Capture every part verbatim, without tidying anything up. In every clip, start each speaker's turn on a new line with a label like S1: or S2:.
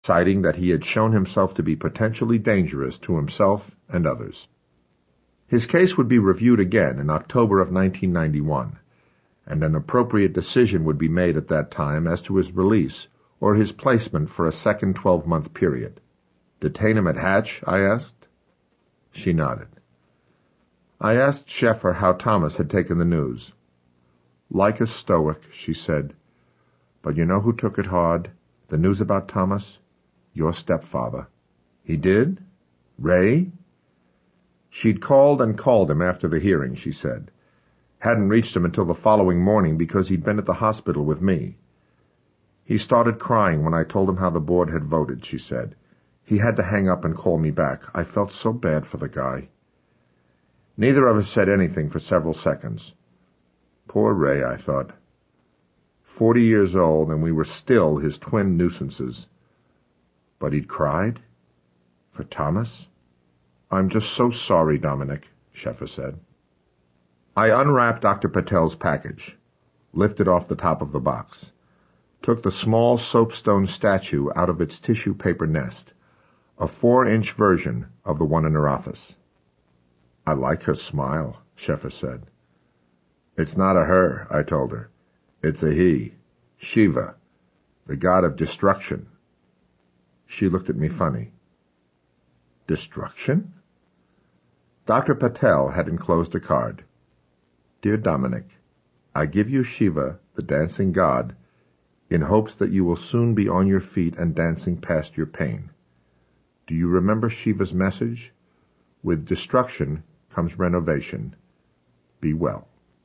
S1: citing that he had shown himself to be potentially dangerous to himself and others. His case would be reviewed again in October of nineteen ninety-one, and an appropriate decision would be made at that time as to his release or his placement for a second twelve-month period. Detain him at Hatch, I asked. She nodded. I asked Sheffer how Thomas had taken the news. Like a stoic, she said. But you know who took it hard? The news about Thomas? Your stepfather. He did? Ray? She'd called and called him after the hearing, she said. Hadn't reached him until the following morning because he'd been at the hospital with me. He started crying when I told him how the board had voted, she said. He had to hang up and call me back. I felt so bad for the guy. Neither of us said anything for several seconds. Poor Ray, I thought. Forty years old, and we were still his twin nuisances. But he'd cried? For Thomas? I'm just so sorry, Dominic, Sheffer said. I unwrapped Doctor Patel's package, lifted off the top of the box, took the small soapstone statue out of its tissue paper nest, a four-inch version of the one in her office. I like her smile, Sheffer said. It's not a her, I told her. It's a he, Shiva, the god of destruction. She looked at me funny. Destruction? Doctor Patel had enclosed a card. Dear Dominic, I give you Shiva, the dancing god, in hopes that you will soon be on your feet and dancing past your pain. Do you remember Shiva's message? With destruction comes renovation. Be well.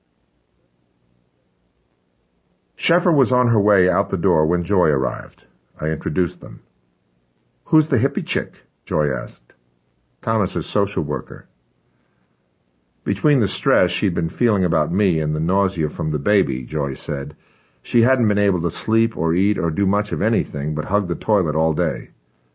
S1: Sheffer was on her way out the door when Joy arrived. I introduced them. Who's the hippie chick? Joy asked. Thomas's social worker. Between the stress she'd been feeling about me and the nausea from the baby, Joy said, she hadn't been able to sleep or eat or do much of anything but hug the toilet all day.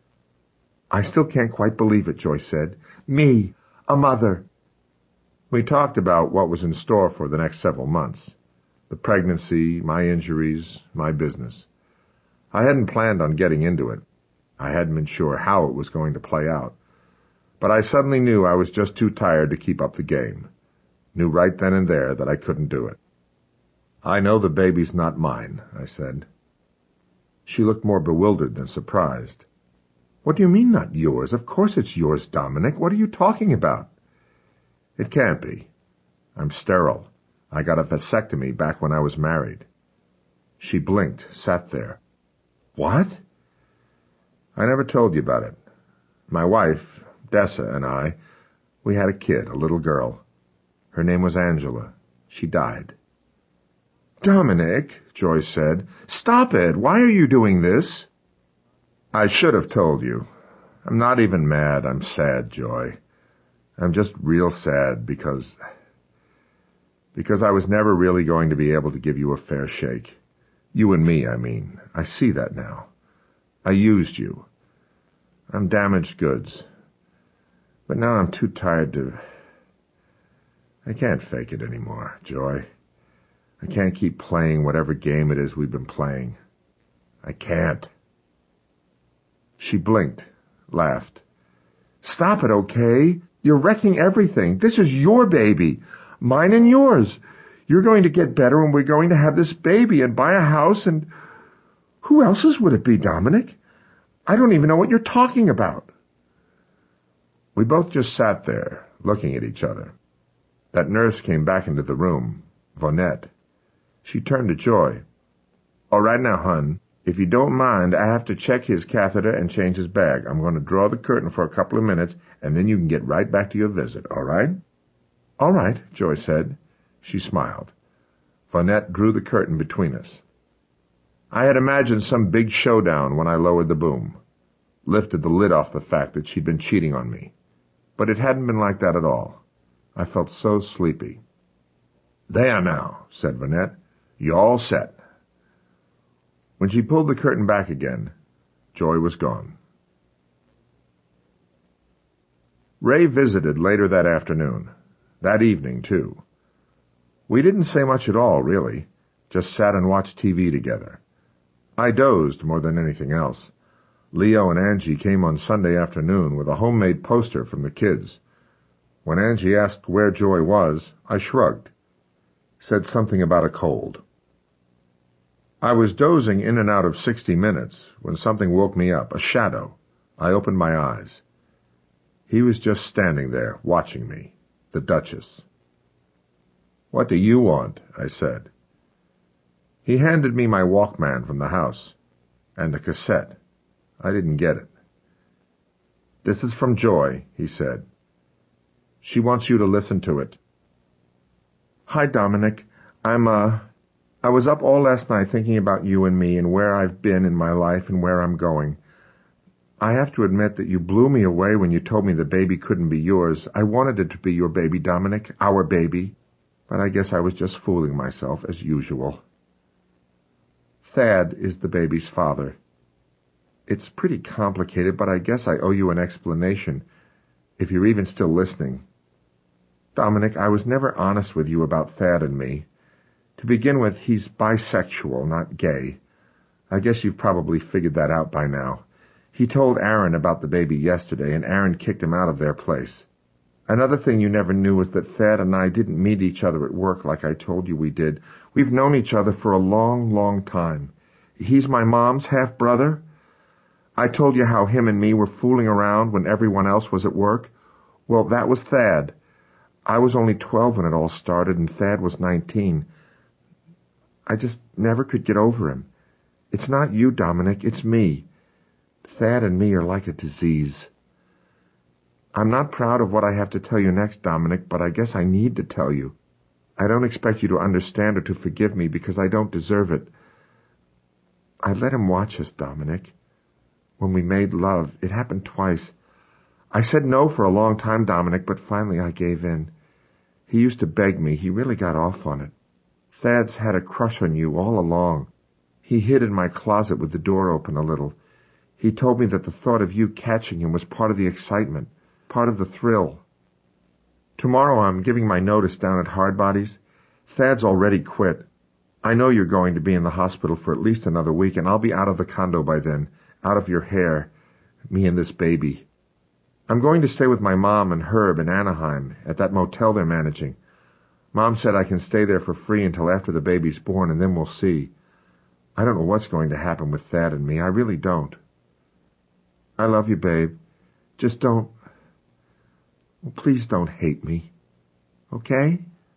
S1: I still can't quite believe it, Joy said. Me, a mother. We talked about what was in store for the next several months. The pregnancy, my injuries, my business. I hadn't planned on getting into it. I hadn't been sure how it was going to play out. But I suddenly knew I was just too tired to keep up the game. Knew right then and there that I couldn't do it. I know the baby's not mine, I said. She looked more bewildered than surprised. What do you mean not yours? Of course it's yours, Dominic. What are you talking about? It can't be. I'm sterile. I got a vasectomy back when I was married. She blinked, sat there. What? I never told you about it. My wife, Dessa, and I, we had a kid, a little girl. Her name was Angela. She died. Dominic, Joyce said, stop it. Why are you doing this? I should have told you. I'm not even mad. I'm sad, Joy. I'm just real sad because... because I was never really going to be able to give you a fair shake. You and me, I mean. I see that now. I used you. I'm damaged goods. But now I'm too tired to... I can't fake it anymore, Joy. I can't keep playing whatever game it is we've been playing. I can't. She blinked, laughed. Stop it, okay? You're wrecking everything. This is your baby. Mine and yours. You're going to get better and we're going to have this baby and buy a house and... Who else's would it be, Dominic? I don't even know what you're talking about. We both just sat there, looking at each other. That nurse came back into the room, Vonette. She turned to Joy. All right now, hun. If you don't mind, I have to check his catheter and change his bag. I'm going to draw the curtain for a couple of minutes, and then you can get right back to your visit, all right? All right, Joy said. She smiled. Vonette drew the curtain between us. I had imagined some big showdown when I lowered the boom, lifted the lid off the fact that she'd been cheating on me. But it hadn't been like that at all. I felt so sleepy. There now, said Vonette. You're all set. When she pulled the curtain back again, Joy was gone. Ray visited later that afternoon. That evening, too. We didn't say much at all, really. Just sat and watched T V together. I dozed more than anything else. Leo and Angie came on Sunday afternoon with a homemade poster from the kids. When Angie asked where Joy was, I shrugged, said something about a cold. I was dozing in and out of sixty minutes when something woke me up, a shadow. I opened my eyes. He was just standing there, watching me, the Duchess. "What do you want?" I said. He handed me my Walkman from the house, and a cassette. I didn't get it. "This is from Joy," he said. "She wants you to listen to it." "Hi, Dominic. I'm, uh, I was up all last night thinking about you and me and where I've been in my life and where I'm going. I have to admit that you blew me away when you told me the baby couldn't be yours. I wanted it to be your baby, Dominic, our baby, but I guess I was just fooling myself, as usual. Thad is the baby's father. It's pretty complicated, but I guess I owe you an explanation, if you're even still listening. Dominic, I was never honest with you about Thad and me. To begin with, he's bisexual, not gay. I guess you've probably figured that out by now. He told Aaron about the baby yesterday, and Aaron kicked him out of their place. Another thing you never knew was that Thad and I didn't meet each other at work like I told you we did. We've known each other for a long, long time. He's my mom's half-brother. I told you how him and me were fooling around when everyone else was at work. Well, that was Thad. I was only twelve when it all started, and Thad was nineteen. I just never could get over him. It's not you, Dominic, it's me. Thad and me are like a disease. I'm not proud of what I have to tell you next, Dominic, but I guess I need to tell you. I don't expect you to understand or to forgive me because I don't deserve it. I let him watch us, Dominic. When we made love, it happened twice. I said no for a long time, Dominic, but finally I gave in. He used to beg me. He really got off on it. Thad's had a crush on you all along. He hid in my closet with the door open a little. He told me that the thought of you catching him was part of the excitement, part of the thrill. Tomorrow I'm giving my notice down at Hardbody's. Thad's already quit. I know you're going to be in the hospital for at least another week, and I'll be out of the condo by then, out of your hair, me and this baby. I'm going to stay with my mom and Herb in Anaheim, at that motel they're managing. Mom said I can stay there for free until after the baby's born, and then we'll see. I don't know what's going to happen with Thad and me. I really don't. I love you, babe. Just don't... Well, please don't hate me. Okay?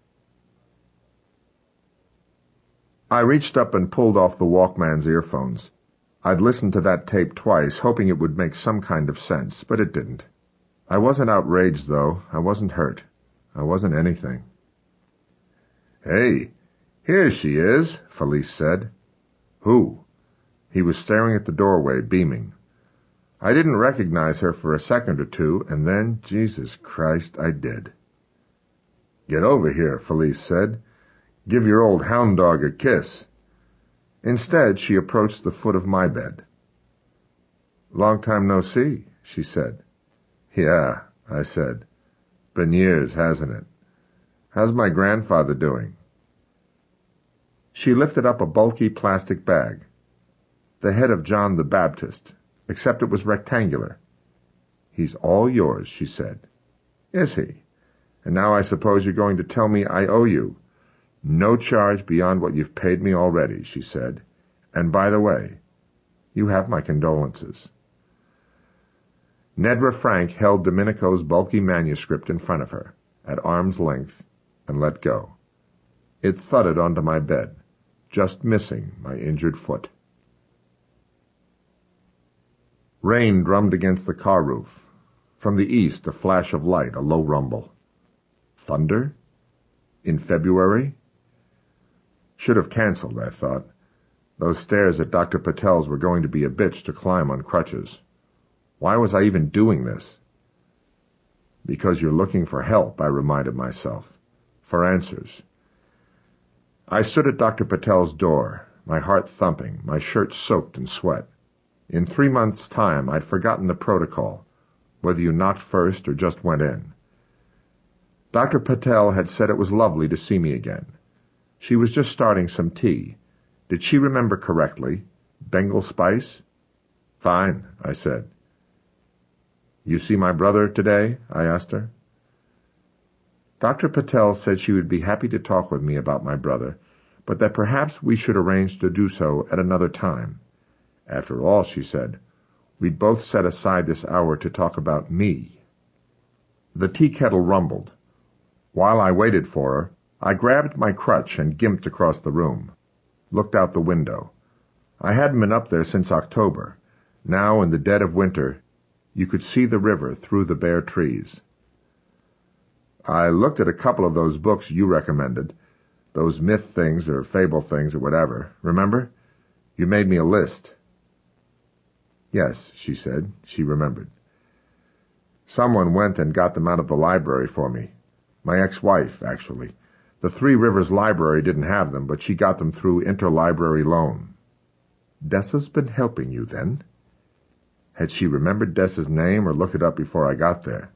S1: I reached up and pulled off the Walkman's earphones. I'd listened to that tape twice, hoping it would make some kind of sense, but it didn't. I wasn't outraged, though. I wasn't hurt. I wasn't anything. "Hey, here she is," Felice said. "Who?" He was staring at the doorway, beaming. I didn't recognize her for a second or two, and then, Jesus Christ, I did. "Get over here," Felice said. "Give your old hound dog a kiss." Instead, she approached the foot of my bed. "Long time no see," she said. "Yeah," I said. "Been years, hasn't it? How's my grandfather doing?" She lifted up a bulky plastic bag. The head of John the Baptist, except it was rectangular. "He's all yours," she said. "Is he? And now I suppose you're going to tell me I owe you." "No charge beyond what you've paid me already," she said. "And by the way, you have my condolences." Nedra Frank held Domenico's bulky manuscript in front of her, at arm's length, and let go. It thudded onto my bed, just missing my injured foot. Rain drummed against the car roof. From the east, a flash of light, a low rumble. Thunder? In February? Should have canceled, I thought. Those stairs at Doctor Patel's were going to be a bitch to climb on crutches. Why was I even doing this? Because you're looking for help, I reminded myself. For answers. I stood at Doctor Patel's door, my heart thumping, my shirt soaked in sweat. In three months' time, I'd forgotten the protocol, whether you knocked first or just went in. Doctor Patel had said it was lovely to see me again. She was just starting some tea. Did she remember correctly? Bengal spice? Fine, I said. You see my brother today? I asked her. Doctor Patel said she would be happy to talk with me about my brother, but that perhaps we should arrange to do so at another time. After all, she said, we'd both set aside this hour to talk about me. The tea kettle rumbled. While I waited for her, I grabbed my crutch and gimped across the room, looked out the window. I hadn't been up there since October. Now, in the dead of winter, you could see the river through the bare trees. I looked at a couple of those books you recommended, those myth things or fable things or whatever. Remember? You made me a list. Yes, she said. She remembered. Someone went and got them out of the library for me. My ex-wife, actually. The Three Rivers Library didn't have them, but she got them through interlibrary loan. Dessa's been helping you, then? Had she remembered Dessa's name or looked it up before I got there?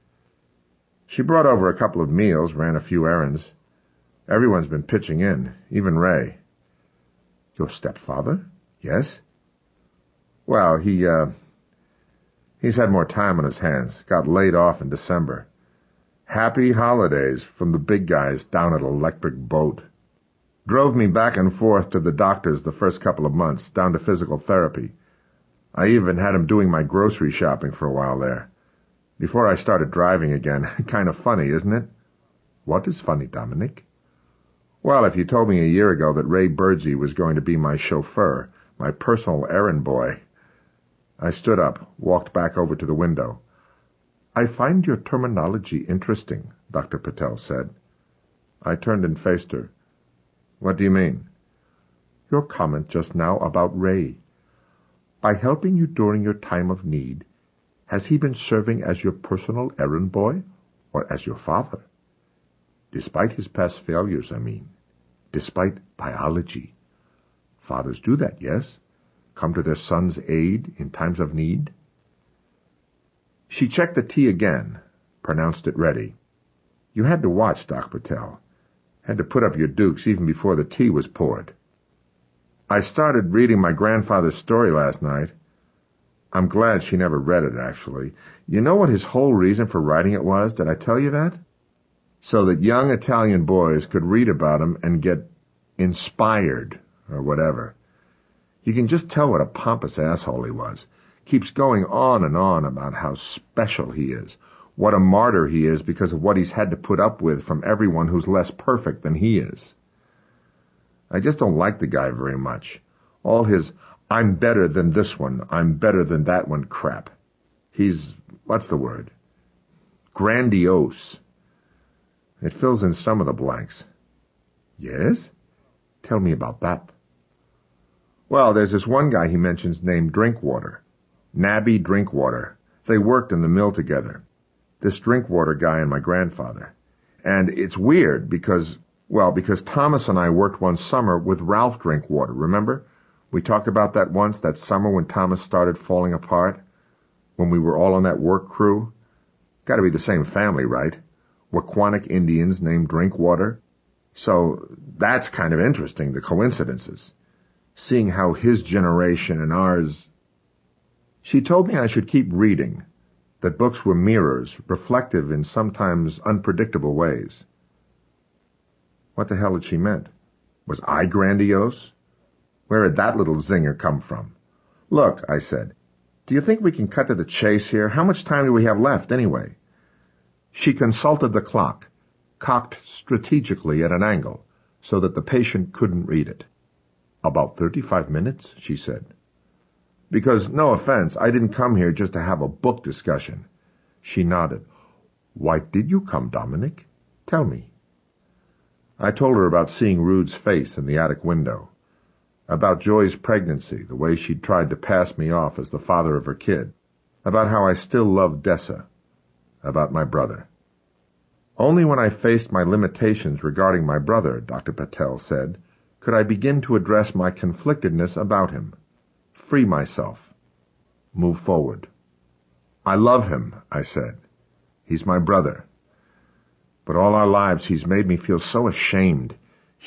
S1: She brought over a couple of meals, ran a few errands. Everyone's been pitching in, even Ray. Your stepfather? Yes? Well, he, uh, he's had more time on his hands. Got laid off in December. Happy holidays from the big guys down at Electric Boat. Drove me back and forth to the doctors the first couple of months, down to physical therapy. I even had him doing my grocery shopping for a while there. Before I started driving again. Kind of funny, isn't it? What is funny, Dominic? Well, if you told me a year ago that Ray Birdsey was going to be my chauffeur, my personal errand boy. I stood up, walked back over to the window. I find your terminology interesting, Doctor Patel said. I turned and faced her. What do you mean? Your comment just now about Ray. By helping you during your time of need, has he been serving as your personal errand boy or as your father? Despite his past failures, I mean. Despite biology. Fathers do that, yes? Come to their sons' aid in times of need? She checked the tea again, pronounced it ready. You had to watch, Doc Patel. Had to put up your dukes even before the tea was poured. I started reading my grandfather's story last night. I'm glad she never read it, actually. You know what his whole reason for writing it was? Did I tell you that? So that young Italian boys could read about him and get inspired, or whatever. You can just tell what a pompous asshole he was. Keeps going on and on about how special he is, what a martyr he is because of what he's had to put up with from everyone who's less perfect than he is. I just don't like the guy very much. All his, I'm better than this one, I'm better than that one crap. He's, what's the word? Grandiose. It fills in some of the blanks. Yes? Tell me about that. Well, there's this one guy he mentions named Drinkwater. Nabby Drinkwater. They worked in the mill together. This Drinkwater guy and my grandfather. And it's weird because, well, because Thomas and I worked one summer with Ralph Drinkwater, remember? We talked about that once, that summer when Thomas started falling apart, when we were all on that work crew. Got to be the same family, right? Waquanic Indians named Drinkwater. So that's kind of interesting, the coincidences. Seeing how his generation and ours... She told me I should keep reading, that books were mirrors, reflective in sometimes unpredictable ways. What the hell had she meant? Was I grandiose? Where had that little zinger come from? Look, I said, do you think we can cut to the chase here? How much time do we have left, anyway? She consulted the clock, cocked strategically at an angle, so that the patient couldn't read it. About thirty-five minutes, she said. Because, no offense, I didn't come here just to have a book discussion. She nodded. Why did you come, Dominic? Tell me. I told her about seeing Rude's face in the attic window, about Joy's pregnancy, the way she'd tried to pass me off as the father of her kid, about how I still loved Dessa, about my brother. Only when I faced my limitations regarding my brother, Doctor Patel said, could I begin to address my conflictedness about him, free myself, move forward. I love him, I said. He's my brother. But all our lives he's made me feel so ashamed,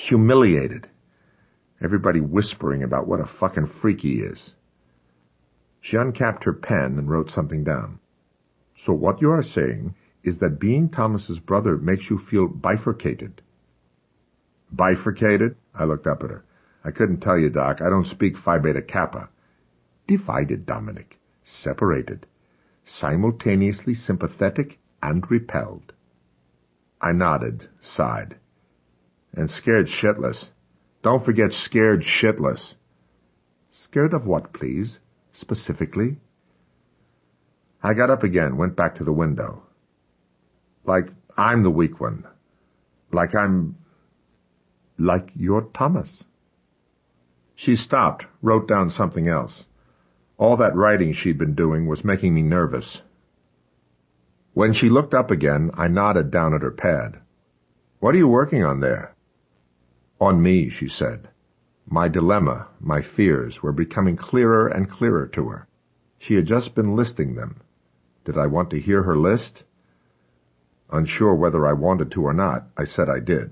S1: humiliated. Everybody whispering about what a fucking freak he is. She uncapped her pen and wrote something down. So what you are saying is that being Thomas's brother makes you feel bifurcated. Bifurcated? I looked up at her. I couldn't tell you, Doc. I don't speak Phi Beta Kappa. Divided, Dominic. Separated. Simultaneously sympathetic and repelled. I nodded, sighed. And scared shitless. Don't forget scared shitless. Scared of what, please? Specifically? I got up again, went back to the window. Like I'm the weak one. Like I'm... Like you're Thomas. She stopped, wrote down something else. All that writing she'd been doing was making me nervous. When she looked up again, I nodded down at her pad. What are you working on there? On me, she said. My dilemma, my fears, were becoming clearer and clearer to her. She had just been listing them. Did I want to hear her list? Unsure whether I wanted to or not, I said I did.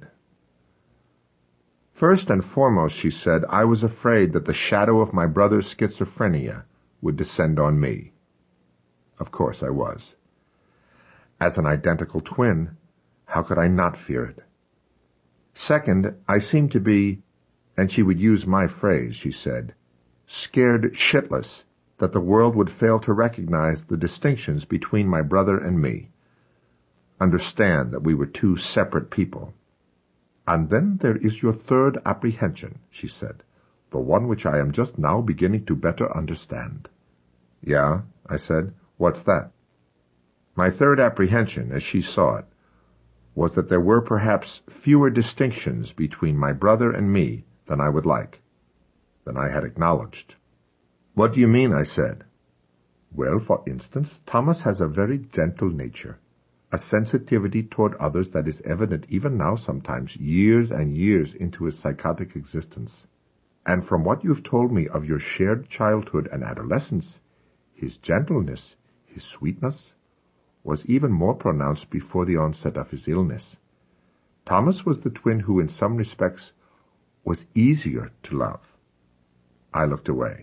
S1: First and foremost, she said, I was afraid that the shadow of my brother's schizophrenia would descend on me. Of course I was. As an identical twin, how could I not fear it? Second, I seemed to be, and she would use my phrase, she said, scared shitless that the world would fail to recognize the distinctions between my brother and me, understand that we were two separate people. And then there is your third apprehension, she said, the one which I am just now beginning to better understand. Yeah, I said, what's that? My third apprehension, as she saw it, was that there were perhaps fewer distinctions between my brother and me than I would like, than I had acknowledged. What do you mean? I said. Well, for instance, Thomas has a very gentle nature, a sensitivity toward others that is evident even now sometimes, years and years into his psychotic existence. And from what you've told me of your shared childhood and adolescence, his gentleness, his sweetness, was even more pronounced before the onset of his illness. Thomas was the twin who, in some respects, was easier to love. I looked away.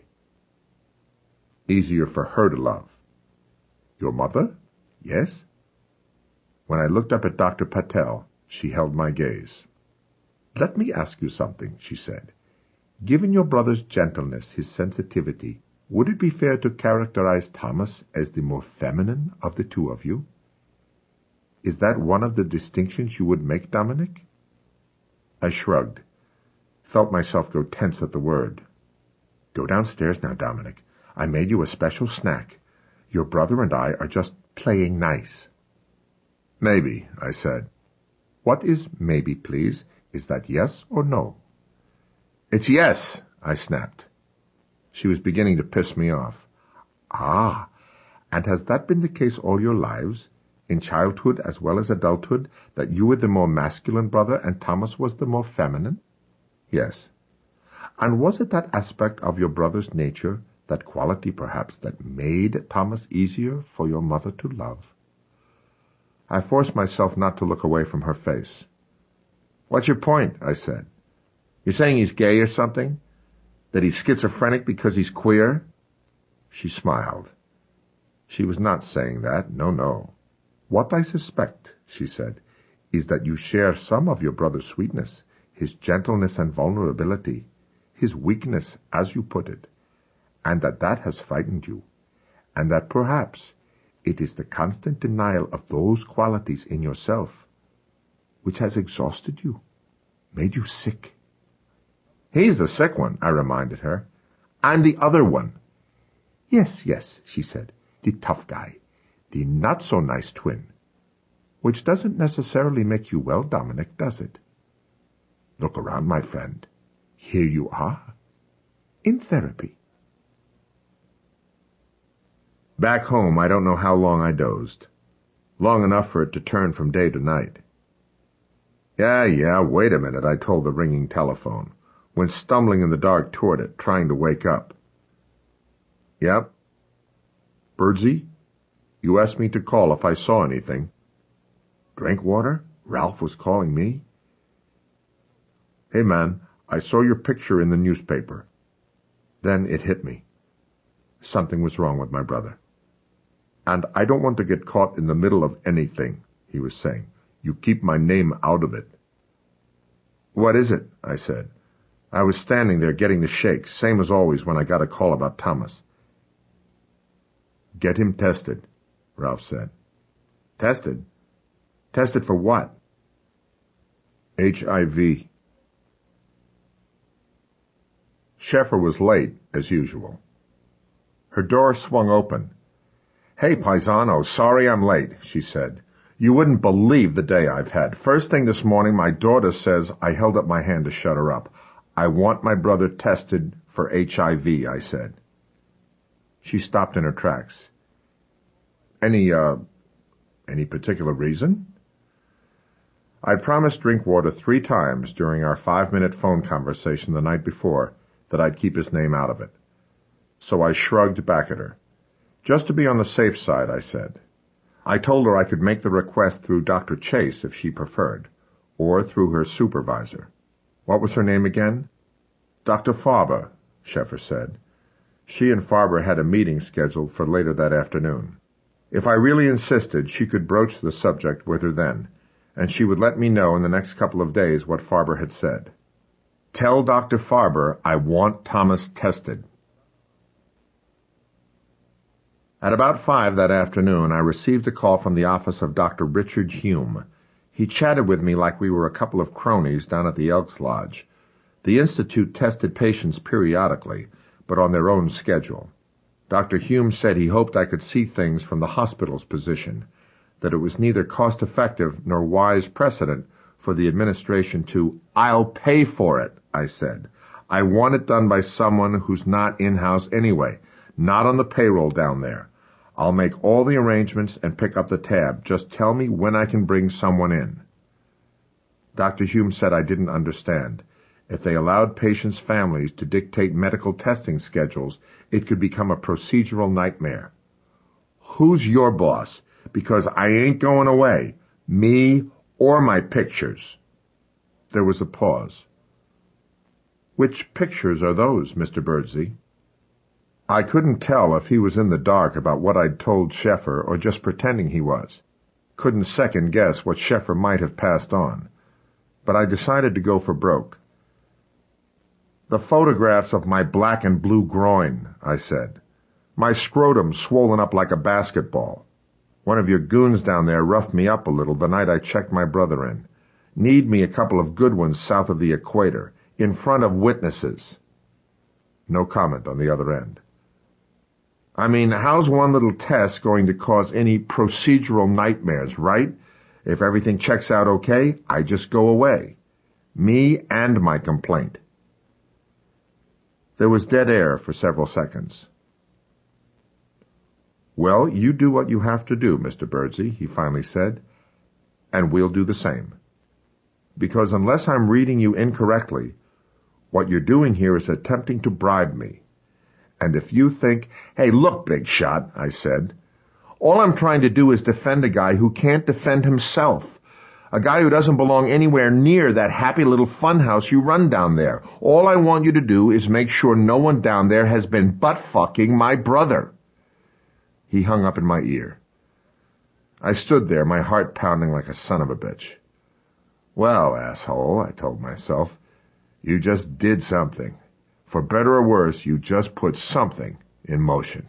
S1: Easier for her to love. Your mother? Yes? When I looked up at Doctor Patel, she held my gaze. Let me ask you something, she said. Given your brother's gentleness, his sensitivity, would it be fair to characterize Thomas as the more feminine of the two of you? Is that one of the distinctions you would make, Dominic? I shrugged, felt myself go tense at the word. Go downstairs now, Dominic. I made you a special snack. Your brother and I are just playing nice. Maybe, I said. What is maybe, please? Is that yes or no? It's yes, I snapped. She was beginning to piss me off. Ah, and has that been the case all your lives, in childhood as well as adulthood, that you were the more masculine brother and Thomas was the more feminine? Yes. And was it that aspect of your brother's nature, that quality perhaps, that made Thomas easier for your mother to love? I forced myself not to look away from her face. What's your point? I said. You're saying he's gay or something? That he's schizophrenic because he's queer? She smiled. She was not saying that, no, no. What I suspect, she said, is that you share some of your brother's sweetness, his gentleness and vulnerability, his weakness, as you put it, and that that has frightened you, and that perhaps it is the constant denial of those qualities in yourself which has exhausted you, made you sick. He's the sick one, I reminded her. I'm the other one. Yes, yes, she said, the tough guy, the not-so-nice twin. Which doesn't necessarily make you well, Dominic, does it? Look around, my friend. Here you are, in therapy. Back home, I don't know how long I dozed. Long enough for it to turn from day to night. Yeah, yeah, wait a minute, I told the ringing telephone. Went stumbling in the dark toward it, trying to wake up. Yep. Birdsey, you asked me to call if I saw anything. Drinkwater? Ralph was calling me? Hey, man, I saw your picture in the newspaper. Then it hit me. something was wrong with my brother. "And I don't want to get caught in the middle of anything," he was saying. "You keep my name out of it." "What is it?" I said. I was standing there getting the shakes, same as always when I got a call about Thomas. "Get him tested," Ralph said. "Tested? Tested for what?" H I V. Sheffer was late, as usual. Her door swung open. "Hey, paisano, sorry I'm late," she said. "You wouldn't believe the day I've had. First thing this morning, my daughter says I held up my hand to shut her up. I want my brother tested for H I V, I said." She stopped in her tracks. Any, uh, any particular reason?" I'd promised Drinkwater three times during our five-minute phone conversation the night before that I'd keep his name out of it. So I shrugged back at her. "Just to be on the safe side," I said. I told her I could make the request through Doctor Chase if she preferred, or through her supervisor. What was her name again? Doctor Farber, Sheffer said. She and Farber had a meeting scheduled for later that afternoon. If I really insisted, she could broach the subject with her then, and she would let me know in the next couple of days what Farber had said. "Tell Doctor Farber I want Thomas tested." At about five that afternoon, I received a call from the office of Doctor Richard Hume. He chatted with me like we were a couple of cronies down at the Elks Lodge. The Institute tested patients periodically, but on their own schedule. Doctor Hume said he hoped I could see things from the hospital's position, that it was neither cost-effective nor wise precedent for the administration to, "I'll pay for it," I said. "I want it done by someone who's not in-house anyway, not on the payroll down there. I'll make all the arrangements and pick up the tab. Just tell me when I can bring someone in." Doctor Hume said I didn't understand. If they allowed patients' families to dictate medical testing schedules, it could become a procedural nightmare. "Who's your boss? Because I ain't going away. Me or my pictures." There was a pause. "Which pictures are those, Mister Birdsey?" I couldn't tell if he was in the dark about what I'd told Sheffer or just pretending he was. Couldn't second-guess what Sheffer might have passed on. But I decided to go for broke. "The photographs of my black and blue groin," I said. "My scrotum swollen up like a basketball. One of your goons down there roughed me up a little the night I checked my brother in. Need me a couple of good ones south of the equator, in front of witnesses." No comment on the other end. "I mean, how's one little test going to cause any procedural nightmares, right? If everything checks out okay, I just go away. Me and my complaint." There was dead air for several seconds. "Well, you do what you have to do, Mister Birdsey," he finally said, "and we'll do the same. Because unless I'm reading you incorrectly, what you're doing here is attempting to bribe me. And if you think—" "Hey, look, big shot," I said. "All I'm trying to do is defend a guy who can't defend himself. A guy who doesn't belong anywhere near that happy little funhouse you run down there. All I want you to do is make sure no one down there has been butt-fucking my brother." He hung up in my ear. I stood there, my heart pounding like a son of a bitch. "Well, asshole," I told myself, "you just did something. For better or worse, you just put something in motion."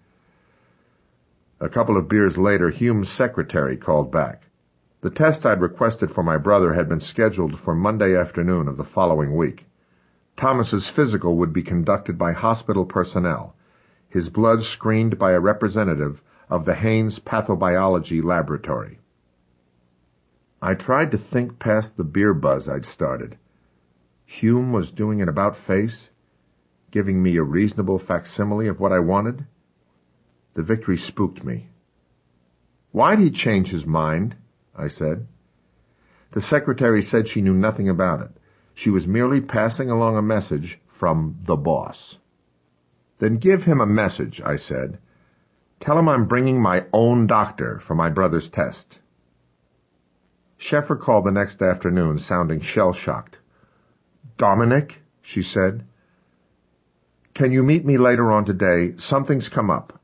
S1: A couple of beers later, Hume's secretary called back. The test I'd requested for my brother had been scheduled for Monday afternoon of the following week. Thomas's physical would be conducted by hospital personnel, his blood screened by a representative of the Haynes Pathobiology Laboratory. I tried to think past the beer buzz I'd started. Hume was doing an about-face, giving me a reasonable facsimile of what I wanted. The victory spooked me. "Why'd he change his mind?" I said. The secretary said she knew nothing about it. She was merely passing along a message from the boss. "Then give him a message," I said. "Tell him I'm bringing my own doctor for my brother's test." Sheffer called the next afternoon, sounding shell-shocked. "Dominic," she said. Can you meet me later on today? Something's come up.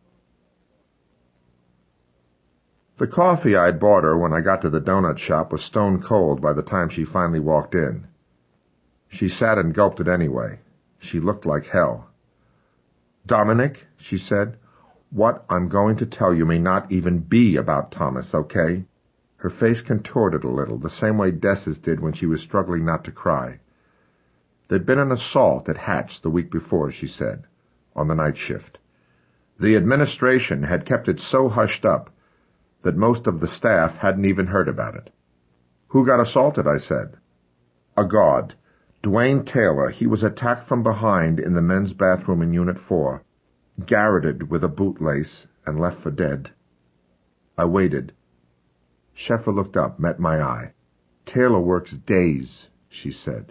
S1: The coffee I'd bought her when I got to the donut shop was stone cold by the time she finally walked in. She sat and gulped it anyway. She looked like hell. "Dominic," she said, "what I'm going to tell you may not even be about Thomas, okay?" Her face contorted a little, the same way Dessa's did when she was struggling not to cry. There'd been an assault at Hatch the week before, she said, on the night shift. The administration had kept it so hushed up that most of the staff hadn't even heard about it. "Who got assaulted?" I said. "A guard. Dwayne Taylor. He was attacked from behind in the men's bathroom in Unit four, garroted with a bootlace, and left for dead." I waited. Sheffer looked up, met my eye. "Taylor works days," she said.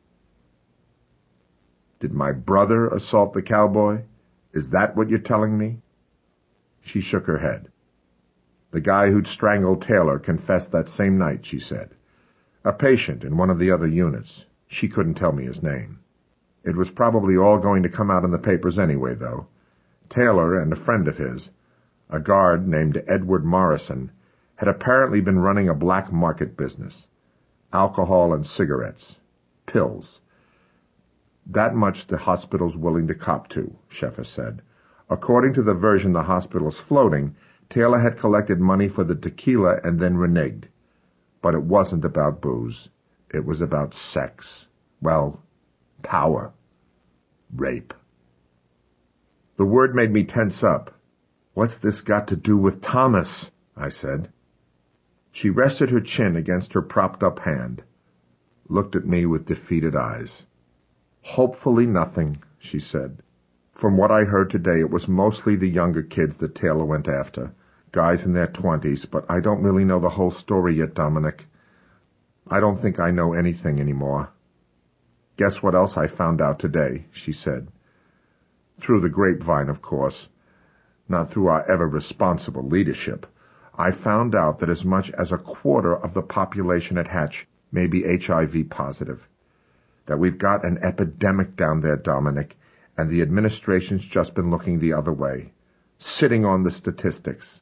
S1: "Did my brother assault the cowboy? Is that what you're telling me?" She shook her head. "The guy who'd strangled Taylor confessed that same night," she said. "A patient in one of the other units. She couldn't tell me his name. It was probably all going to come out in the papers anyway, though. Taylor and a friend of his, a guard named Edward Morrison, had apparently been running a black market business. Alcohol and cigarettes. Pills. That much the hospital's willing to cop to," Sheffer said. "According to the version the hospital's floating, Taylor had collected money for the tequila and then reneged. But it wasn't about booze. It was about sex. Well, power. Rape." The word made me tense up. "What's this got to do with Thomas?" I said. She rested her chin against her propped-up hand, looked at me with defeated eyes. "Hopefully nothing," she said. "From what I heard today, it was mostly the younger kids that Taylor went after, guys in their twenties, but I don't really know the whole story yet, Dominic. I don't think I know anything anymore. Guess what else I found out today," she said. "Through the grapevine, of course. Not through our ever-responsible leadership. I found out that as much as a quarter of the population at Hatch may be H I V positive. That we've got an epidemic down there, Dominic, and the administration's just been looking the other way, sitting on the statistics."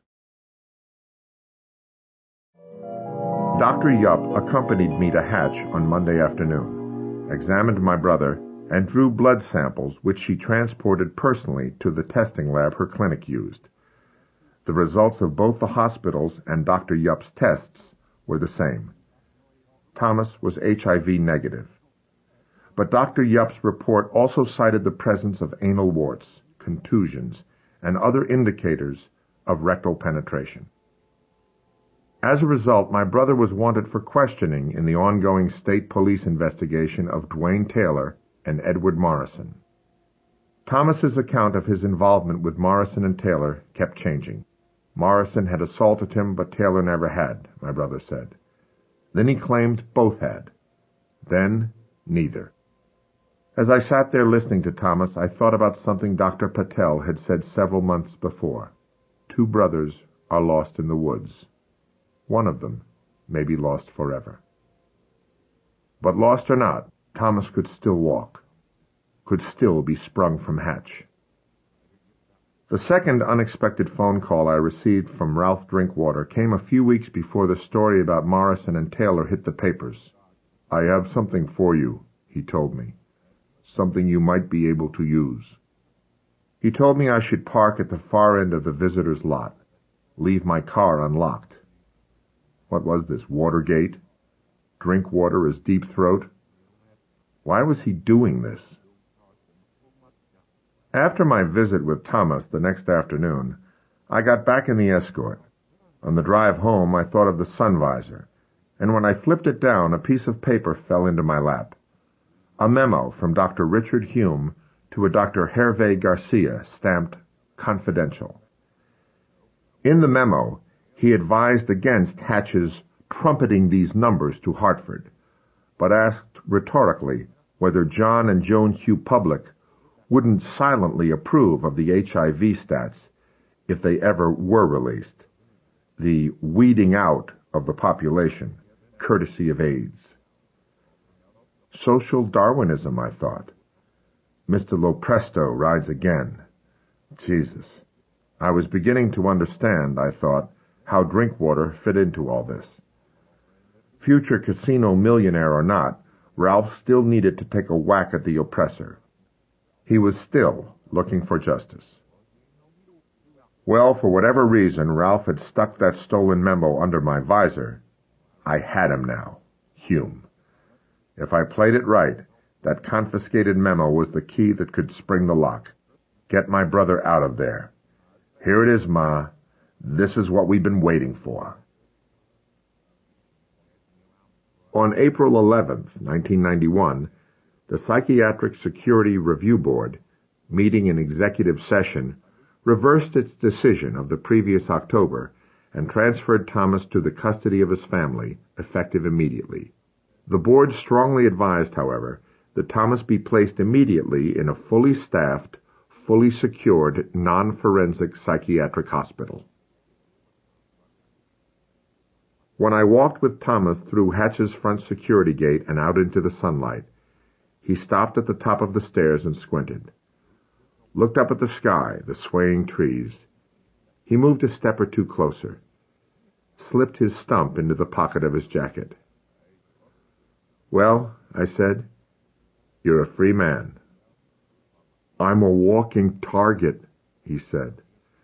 S1: Doctor Yupp accompanied me to Hatch on Monday afternoon, examined my brother, and drew blood samples which she transported personally to the testing lab her clinic used. The results of both the hospital's and Doctor Yupp's tests were the same. Thomas was H I V negative. But Doctor Yupp's report also cited the presence of anal warts, contusions, and other indicators of rectal penetration. As a result, my brother was wanted for questioning in the ongoing state police investigation of Dwayne Taylor and Edward Morrison. Thomas's account of his involvement with Morrison and Taylor kept changing. Morrison had assaulted him, but Taylor never had, my brother said. Then he claimed both had. Then, neither. As I sat there listening to Thomas, I thought about something Doctor Patel had said several months before. Two brothers are lost in the woods. One of them may be lost forever. But lost or not, Thomas could still walk, could still be sprung from Hatch. The second unexpected phone call I received from Ralph Drinkwater came a few weeks before the story about Morrison and Taylor hit the papers. "I have something for you," he told me. "Something you might be able to use." He told me I should park at the far end of the visitor's lot, leave my car unlocked. What was this, Watergate? Drinkwater as Deep Throat? Why was he doing this? After my visit with Thomas the next afternoon, I got back in the Escort. On the drive home, I thought of the sun visor, and when I flipped it down, a piece of paper fell into my lap. A memo from Doctor Richard Hume to a Doctor Hervé Garcia, stamped Confidential. In the memo, he advised against Hatch's trumpeting these numbers to Hartford, but asked rhetorically whether John and Joan Hugh Public wouldn't silently approve of the H I V stats if they ever were released, the weeding out of the population, courtesy of AIDS. Social Darwinism, I thought. Mister Lopresto rides again. Jesus. I was beginning to understand, I thought, how Drinkwater fit into all this. Future casino millionaire or not, Ralph still needed to take a whack at the oppressor. He was still looking for justice. Well, for whatever reason, Ralph had stuck that stolen memo under my visor. I had him now. Hume. If I played it right, that confiscated memo was the key that could spring the lock. Get my brother out of there. Here it is, Ma. This is what we've been waiting for. On April eleventh, nineteen ninety-one, the Psychiatric Security Review Board, meeting in executive session, reversed its decision of the previous October and transferred Thomas to the custody of his family, effective immediately. The board strongly advised, however, that Thomas be placed immediately in a fully staffed, fully secured, non-forensic psychiatric hospital. When I walked with Thomas through Hatch's front security gate and out into the sunlight, he stopped at the top of the stairs and squinted. Looked up at the sky, the swaying trees. He moved a step or two closer. Slipped his stump into the pocket of his jacket. "Well," I said, "you're a free man." "I'm a walking target," he said.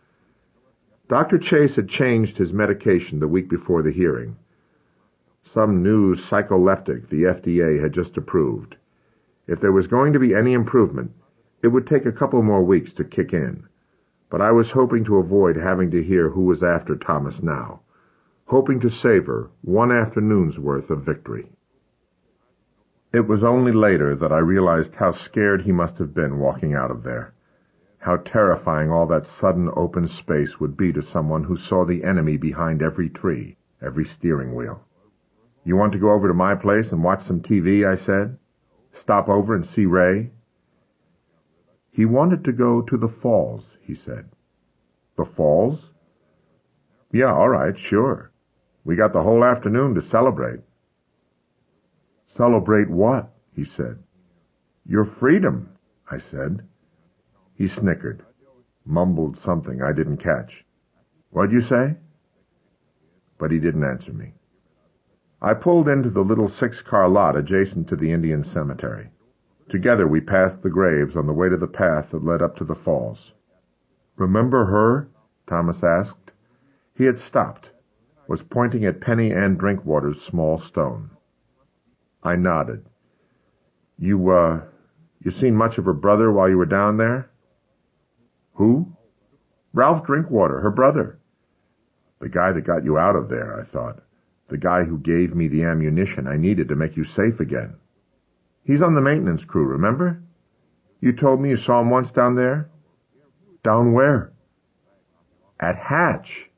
S1: Doctor Chase had changed his medication the week before the hearing. Some new psycholeptic the F D A had just approved. If there was going to be any improvement, it would take a couple more weeks to kick in. But I was hoping to avoid having to hear who was after Thomas now, hoping to savor one afternoon's worth of victory. It was only later that I realized how scared he must have been walking out of there. How terrifying all that sudden open space would be to someone who saw the enemy behind every tree, every steering wheel. "You want to go over to my place and watch some T V?" I said. "Stop over and see Ray?" He wanted to go to the falls, he said. "The falls?" "Yeah, all right, sure. We got the whole afternoon to celebrate." "Celebrate what?" he said. "Your freedom," I said. He snickered, mumbled something I didn't catch. "What'd you say?" But he didn't answer me. I pulled into the little six-car lot adjacent to the Indian cemetery. Together we passed the graves on the way to the path that led up to the falls. "Remember her?" Thomas asked. He had stopped, was pointing at Penny Ann Drinkwater's small stone. I nodded. You, uh, you seen much of her brother while you were down there?" "Who?" "Ralph Drinkwater, her brother." "The guy that got you out of there," I thought. "The guy who gave me the ammunition I needed to make you safe again." "He's on the maintenance crew, remember? You told me you saw him once down there." "Down where?" "At Hatch."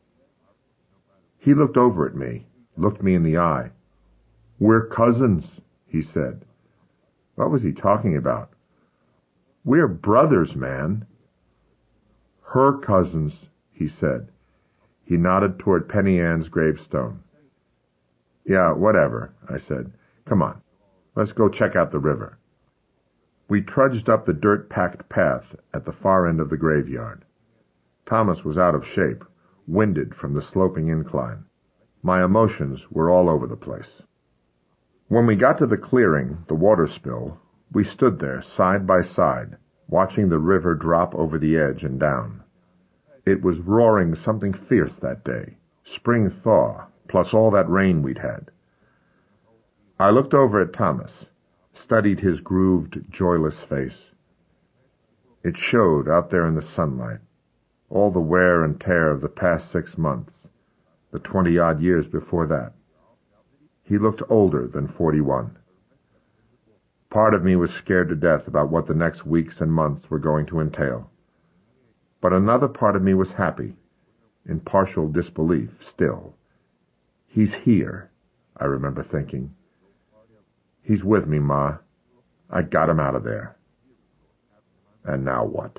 S1: He looked over at me, looked me in the eye. "We're cousins," he said. What was he talking about? "We're brothers, man." "Her cousins," he said. He nodded toward Penny Ann's gravestone. "Yeah, whatever," I said. "Come on. Let's go check out the river." We trudged up the dirt-packed path at the far end of the graveyard. Thomas was out of shape, winded from the sloping incline. My emotions were all over the place. When we got to the clearing, the water spill, we stood there side by side, watching the river drop over the edge and down. It was roaring something fierce that day, spring thaw, plus all that rain we'd had. I looked over at Thomas, studied his grooved, joyless face. It showed out there in the sunlight, all the wear and tear of the past six months, the twenty-odd years before that. He looked older than forty-one. Part of me was scared to death about what the next weeks and months were going to entail. But another part of me was happy, in partial disbelief still. He's here, I remember thinking. He's with me, Ma. I got him out of there. And now what?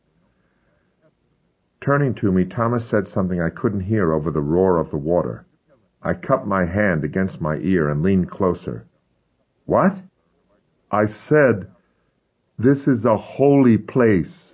S1: Turning to me, Thomas said something I couldn't hear over the roar of the water. I cupped my hand against my ear and leaned closer. "What?" "I said, This is a holy place.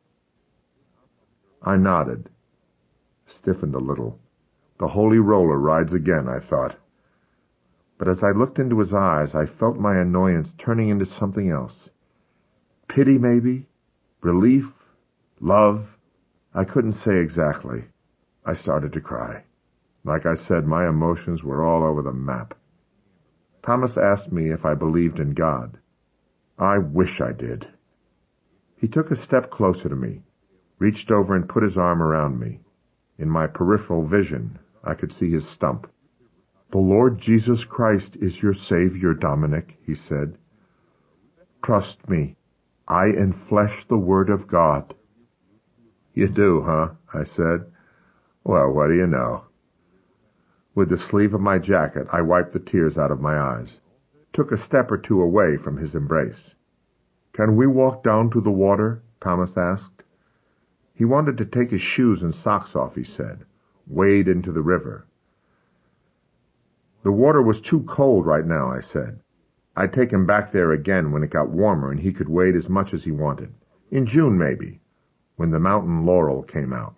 S1: I nodded, stiffened a little. The holy roller rides again, I thought. But as I looked into his eyes, I felt my annoyance turning into something else. Pity, maybe? Relief? Love? I couldn't say exactly. I started to cry. Like I said, my emotions were all over the map. Thomas asked me if I believed in God. I wish I did. He took a step closer to me, reached over and put his arm around me. In my peripheral vision, I could see his stump. The Lord Jesus Christ is your Savior, Dominic, he said. Trust me, I enflesh the Word of God. You do, huh? I said. Well, what do you know? With the sleeve of my jacket, I wiped the tears out of my eyes, took a step or two away from his embrace. Can we walk down to the water? Thomas asked. He wanted to take his shoes and socks off, he said, wade into the river. The water was too cold right now, I said. I'd take him back there again when it got warmer and he could wade as much as he wanted. In June, maybe, when the mountain laurel came out.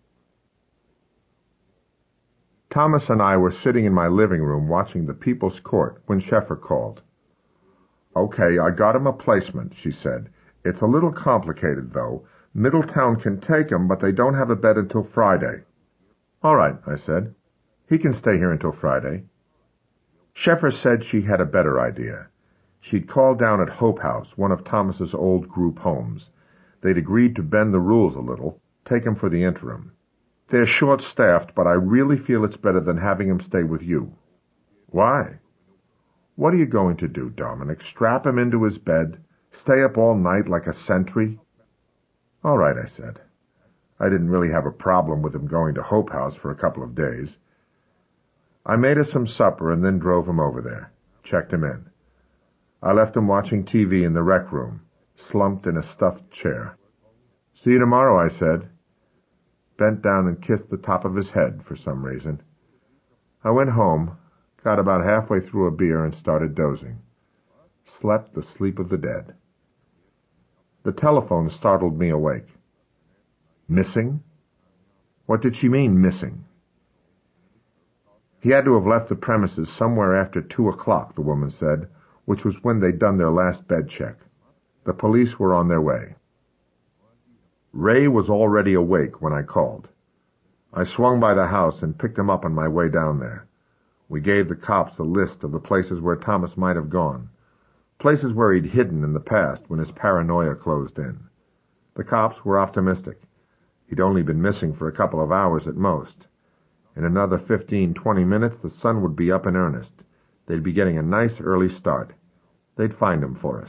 S1: Thomas and I were sitting in my living room watching the People's Court when Sheffer called. Okay, I got him a placement, she said. It's a little complicated, though. Middletown can take him, but they don't have a bed until Friday. All right, I said. He can stay here until Friday. Sheffer said she had a better idea. She'd called down at Hope House, one of Thomas's old group homes. They'd agreed to bend the rules a little, take him for the interim. They're short-staffed, but I really feel it's better than having him stay with you. Why? What are you going to do, Dominic? Strap him into his bed? Stay up all night like a sentry? All right, I said. I didn't really have a problem with him going to Hope House for a couple of days. I made us some supper and then drove him over there, checked him in. I left him watching T V in the rec room, slumped in a stuffed chair. See you tomorrow, I said. Bent down and kissed the top of his head for some reason. I went home, got about halfway through a beer and started dozing. Slept the sleep of the dead. The telephone startled me awake. Missing? What did she mean, missing? He had to have left the premises somewhere after two o'clock, the woman said, which was when they'd done their last bed check. The police were on their way. Ray was already awake when I called. I swung by the house and picked him up on my way down there. We gave the cops a list of the places where Thomas might have gone, places where he'd hidden in the past when his paranoia closed in. The cops were optimistic. He'd only been missing for a couple of hours at most. In another fifteen, twenty minutes, the sun would be up in earnest. They'd be getting a nice early start. They'd find him for us.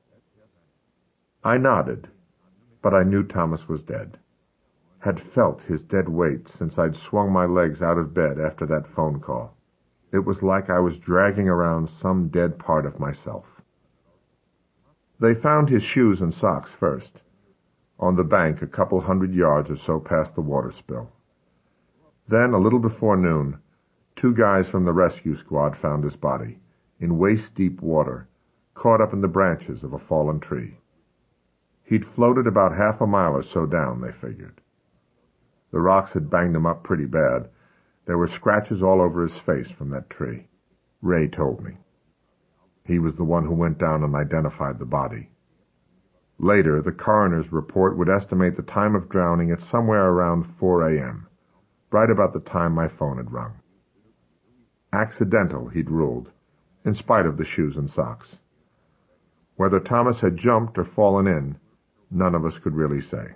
S1: I nodded, but I knew Thomas was dead. Had felt his dead weight since I'd swung my legs out of bed after that phone call. It was like I was dragging around some dead part of myself. They found his shoes and socks first, on the bank a couple hundred yards or so past the water spill. Then, a little before noon, two guys from the rescue squad found his body, in waist-deep water, caught up in the branches of a fallen tree. He'd floated about half a mile or so down, they figured. The rocks had banged him up pretty bad. There were scratches all over his face from that tree. Ray told me. He was the one who went down and identified the body. Later, the coroner's report would estimate the time of drowning at somewhere around four a.m., right about the time my phone had rung. Accidental, he'd ruled, in spite of the shoes and socks. Whether Thomas had jumped or fallen in, none of us could really say.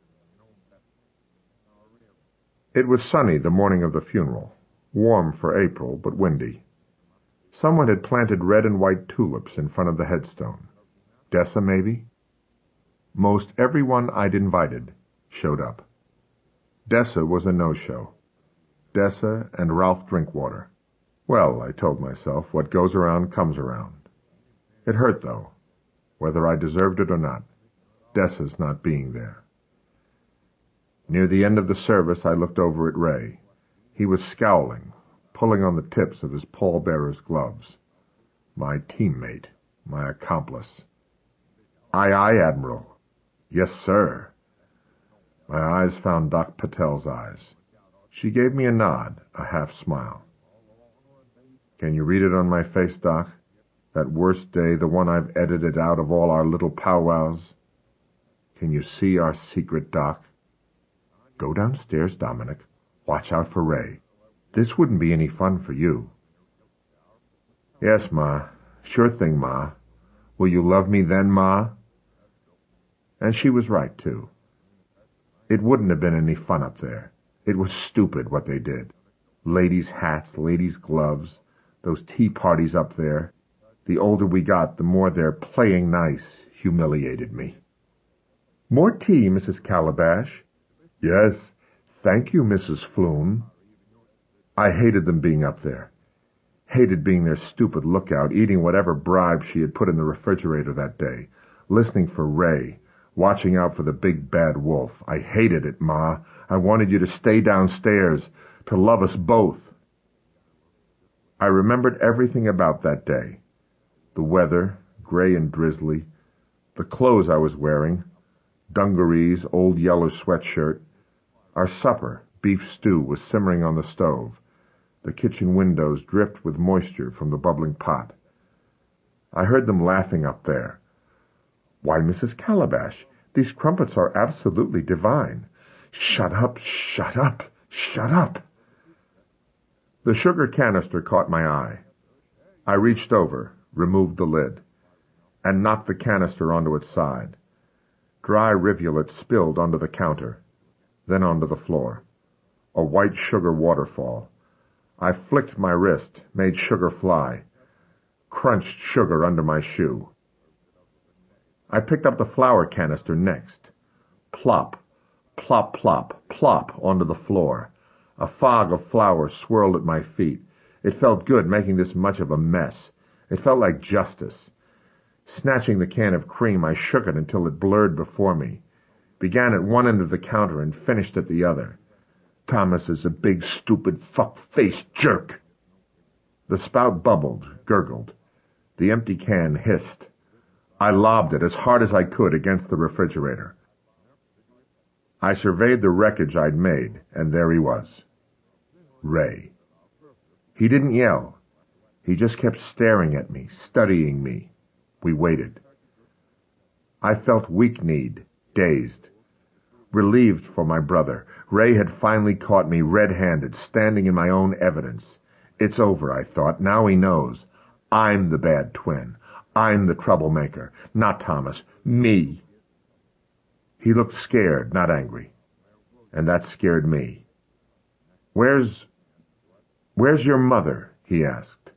S1: It was sunny the morning of the funeral, warm for April, but windy. Someone had planted red and white tulips in front of the headstone. Dessa, maybe? Most everyone I'd invited showed up. Dessa was a no-show. Dessa and Ralph Drinkwater. Well, I told myself, what goes around comes around. It hurt, though, whether I deserved it or not, Dessa's not being there. Near the end of the service, I looked over at Ray. He was scowling, pulling on the tips of his pallbearer's gloves. My teammate, my accomplice. Aye, aye, Admiral. Yes, sir. My eyes found Doc Patel's eyes. She gave me a nod, a half smile. Can you read it on my face, Doc? That worst day, the one I've edited out of all our little powwows? Can you see our secret, Doc? Go downstairs, Dominic. Watch out for Ray. This wouldn't be any fun for you. Yes, Ma. Sure thing, Ma. Will you love me then, Ma? And she was right, too. It wouldn't have been any fun up there. It was stupid what they did. Ladies' hats, ladies' gloves, those tea parties up there. The older we got, the more their playing nice humiliated me. More tea, Missus Calabash. Yes, thank you, Missus Floon. I hated them being up there. Hated being their stupid lookout, eating whatever bribe she had put in the refrigerator that day, listening for Ray, watching out for the big bad wolf. I hated it, Ma. I wanted you to stay downstairs, to love us both. I remembered everything about that day. The weather, gray and drizzly, the clothes I was wearing, dungarees, old yellow sweatshirt. Our supper, beef stew, was simmering on the stove. The kitchen windows dripped with moisture from the bubbling pot. I heard them laughing up there. Why, Missus Calabash, these crumpets are absolutely divine. Shut up, shut up, shut up. The sugar canister caught my eye. I reached over, removed the lid, and knocked the canister onto its side. Dry rivulet spilled onto the counter, then onto the floor. A white sugar waterfall. I flicked my wrist, made sugar fly, crunched sugar under my shoe. I picked up the flour canister next. Plop, plop, plop, plop onto the floor. A fog of flour swirled at my feet. It felt good making this much of a mess. It felt like justice. Snatching the can of cream, I shook it until it blurred before me. Began at one end of the counter and finished at the other. Thomas is a big, stupid, fuck-faced jerk. The spout bubbled, gurgled. The empty can hissed. I lobbed it as hard as I could against the refrigerator. I surveyed the wreckage I'd made, and there he was. Ray. He didn't yell. He just kept staring at me, studying me. We waited. I felt weak-kneed, dazed. Relieved for my brother. Ray had finally caught me red-handed, standing in my own evidence. It's over, I thought. Now he knows. I'm the bad twin. I'm the troublemaker. Not Thomas. Me. He looked scared, not angry. And that scared me. Where's... Where's your mother? He asked.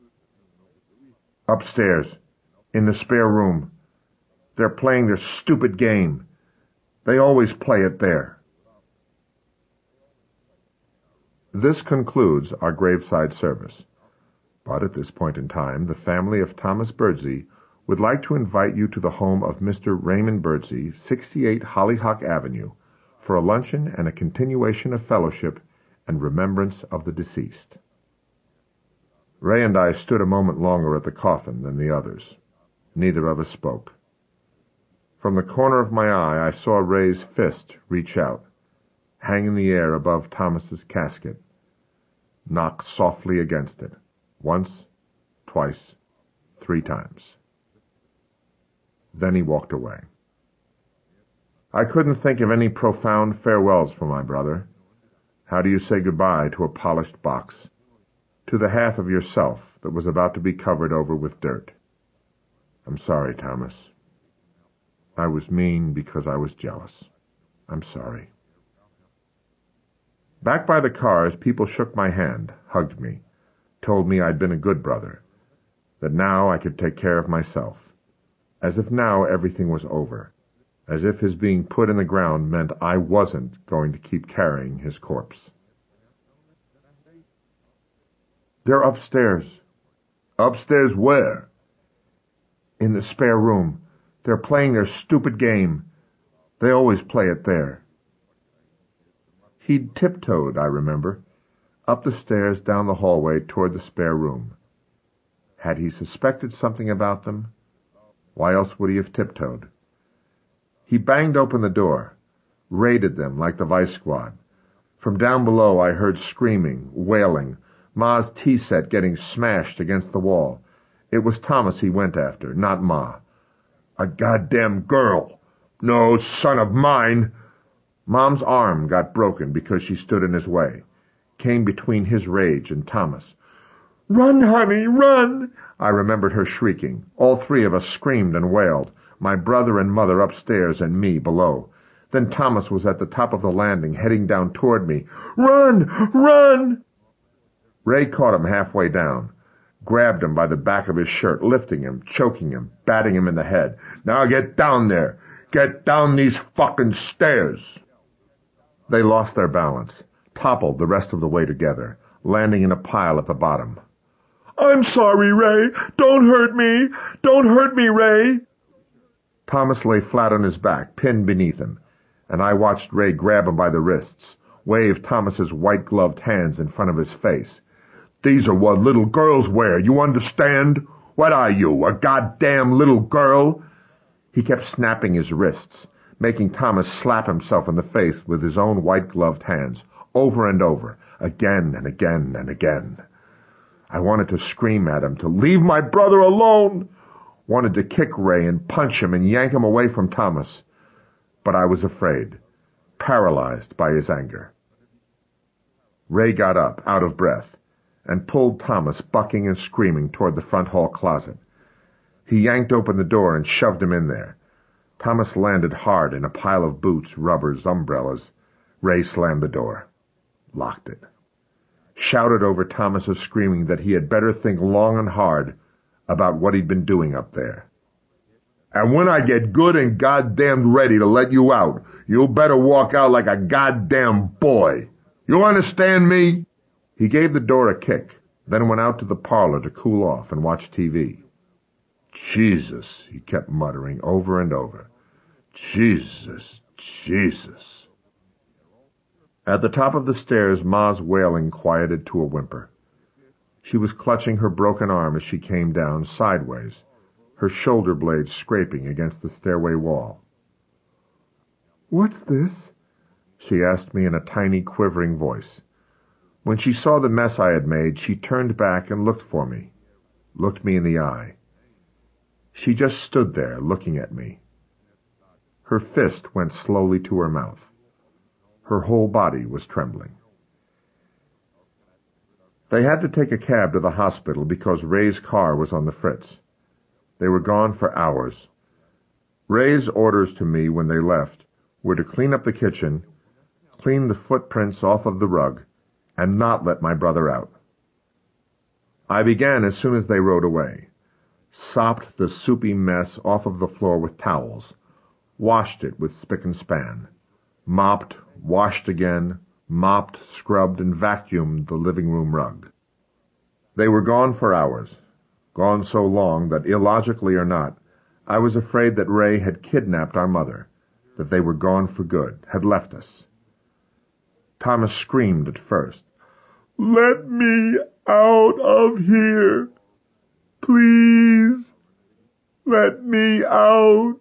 S1: Upstairs. In the spare room. They're playing their stupid game. They always play it there. This concludes our graveside service. But at this point in time, the family of Thomas Birdsey would like to invite you to the home of Mister Raymond Birdsey, sixty-eight Hollyhock Avenue, for a luncheon and a continuation of fellowship and remembrance of the deceased. Ray and I stood a moment longer at the coffin than the others. Neither of us spoke. From the corner of my eye, I saw Ray's fist reach out, hang in the air above Thomas's casket, knock softly against it, once, twice, three times. Then he walked away. I couldn't think of any profound farewells for my brother. How do you say goodbye to a polished box, to the half of yourself that was about to be covered over with dirt? I'm sorry, Thomas. I was mean because I was jealous. I'm sorry. Back by the cars, people shook my hand, hugged me, told me I'd been a good brother, that now I could take care of myself, as if now everything was over, as if his being put in the ground meant I wasn't going to keep carrying his corpse. They're upstairs. Upstairs where? In the spare room. They're playing their stupid game. They always play it there. He'd tiptoed, I remember, up the stairs down the hallway toward the spare room. Had he suspected something about them? Why else would he have tiptoed? He banged open the door, raided them like the vice squad. From down below I heard screaming, wailing, Ma's tea set getting smashed against the wall. It was Thomas he went after, not Ma. A goddamn girl! No son of mine! Mom's arm got broken because she stood in his way, came between his rage and Thomas. Run, honey, run! I remembered her shrieking. All three of us screamed and wailed, my brother and mother upstairs and me below. Then Thomas was at the top of the landing, heading down toward me. Run! Run! Ray caught him halfway down, grabbed him by the back of his shirt, lifting him, choking him, batting him in the head. Now get down there! Get down these fucking stairs! They lost their balance, toppled the rest of the way together, landing in a pile at the bottom. I'm sorry, Ray. Don't hurt me. Don't hurt me, Ray. Thomas lay flat on his back, pinned beneath him, and I watched Ray grab him by the wrists, wave Thomas's white-gloved hands in front of his face. These are what little girls wear, you understand? What are you, a goddamn little girl? He kept snapping his wrists, making Thomas slap himself in the face with his own white-gloved hands, over and over, again and again and again. I wanted to scream at him to leave my brother alone, wanted to kick Ray and punch him and yank him away from Thomas, but I was afraid, paralyzed by his anger. Ray got up, out of breath, and pulled Thomas, bucking and screaming, toward the front hall closet. He yanked open the door and shoved him in there. Thomas landed hard in a pile of boots, rubbers, umbrellas. Ray slammed the door, locked it, shouted over Thomas's screaming that he had better think long and hard about what he'd been doing up there. And when I get good and goddamn ready to let you out, you better walk out like a goddamn boy. You understand me? He gave the door a kick, then went out to the parlor to cool off and watch T V. Jesus, he kept muttering over and over. Jesus, Jesus. At the top of the stairs, Ma's wailing quieted to a whimper. She was clutching her broken arm as she came down sideways, her shoulder blades scraping against the stairway wall. What's this? She asked me in a tiny, quivering voice. When she saw the mess I had made, she turned back and looked for me, looked me in the eye. She just stood there, looking at me. Her fist went slowly to her mouth. Her whole body was trembling. They had to take a cab to the hospital because Ray's car was on the fritz. They were gone for hours. Ray's orders to me when they left were to clean up the kitchen, clean the footprints off of the rug, and not let my brother out. I began as soon as they rode away, sopped the soupy mess off of the floor with towels, washed it with spick and span, mopped, washed again, mopped, scrubbed, and vacuumed the living room rug. They were gone for hours, gone so long that, illogically or not, I was afraid that Ray had kidnapped our mother, that they were gone for good, had left us. Thomas screamed at first. Let me out of here. Please. Let me out.